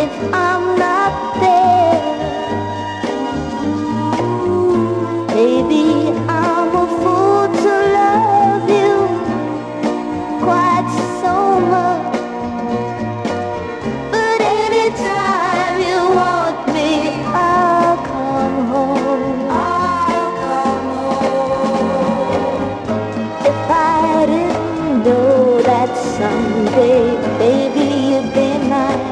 if I'm not there. Maybe I'm a fool to love you quite so much, but anytime you want me, I'll come home. I'll come home. If I didn't know that someday, baby, you'd be mine,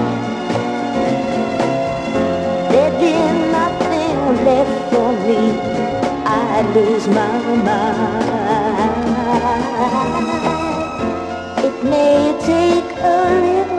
there'd be nothing left for me. I'd lose my mind. It may take a little